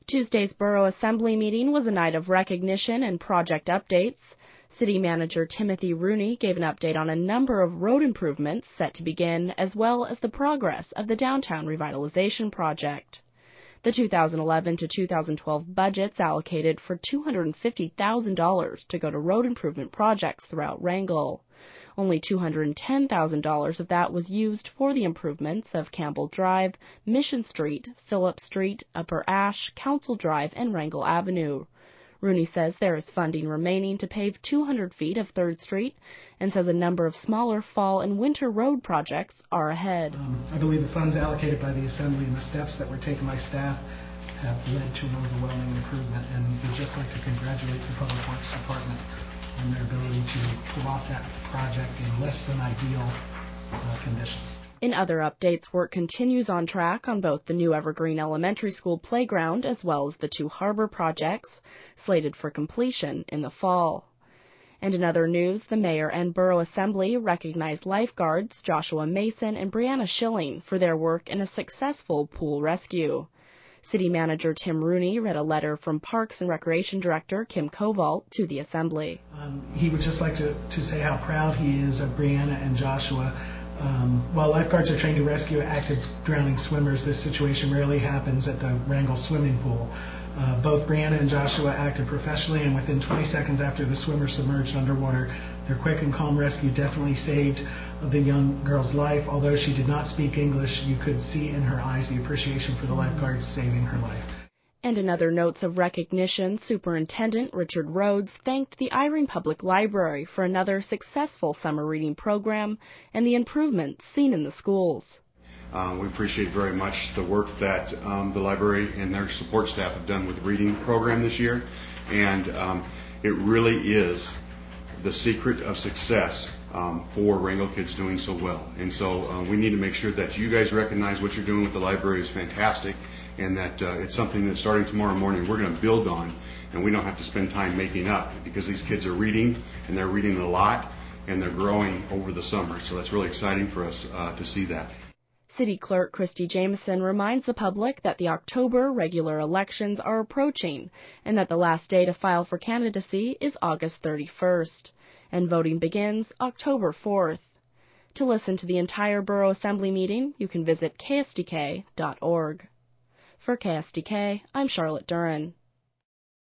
Tuesday's Borough Assembly meeting was a night of recognition and project updates. City Manager Timothy Rooney gave an update on a number of road improvements set to begin, as well as the progress of the downtown revitalization project. The 2011 to 2012 budgets allocated for $250,000 to go to road improvement projects throughout Wrangell. Only $210,000 of that was used for the improvements of Campbell Drive, Mission Street, Phillip Street, Upper Ash, Council Drive, and Wrangell Avenue. Rooney says there is funding remaining to pave 200 feet of 3rd Street and says a number of smaller fall and winter road projects are ahead. I believe the funds allocated by the Assembly and the steps that were taken by staff have led to an overwhelming improvement, and we'd just like to congratulate the Public Works Department on their ability to pull off that project in less than ideal conditions. In other updates, work continues on track on both the new Evergreen Elementary School playground as well as the 2 harbor projects, slated for completion in the fall. And in other news, the Mayor and Borough Assembly recognized lifeguards Joshua Mason and Brianna Schilling for their work in a successful pool rescue. City Manager Tim Rooney read a letter from Parks and Recreation Director Kim Koval to the Assembly. He would just like to say how proud he is of Brianna and Joshua. While lifeguards are trained to rescue active drowning swimmers, this situation rarely happens at the Wrangell swimming pool. Both Brianna and Joshua acted professionally, and within 20 seconds after the swimmer submerged underwater, their quick and calm rescue definitely saved the young girl's life. Although she did not speak English, you could see in her eyes the appreciation for the lifeguards saving her life. And in other notes of recognition, Superintendent Richard Rhodes thanked the Irene Public Library for another successful summer reading program and the improvements seen in the schools. We appreciate very much the work that the library and their support staff have done with the reading program this year, and it really is the secret of success for Wrangell kids doing so well. And so we need to make sure that you guys recognize what you're doing with the library is fantastic, and that it's something that starting tomorrow morning we're going to build on, and we don't have to spend time making up, because these kids are reading, and they're reading a lot, and they're growing over the summer. So that's really exciting for us to see that. City Clerk Christy Jameson reminds the public that the October regular elections are approaching and that the last day to file for candidacy is August 31st, and voting begins October 4th. To listen to the entire Borough Assembly meeting, you can visit ksdk.org. For KSDK, I'm Charlotte Duran.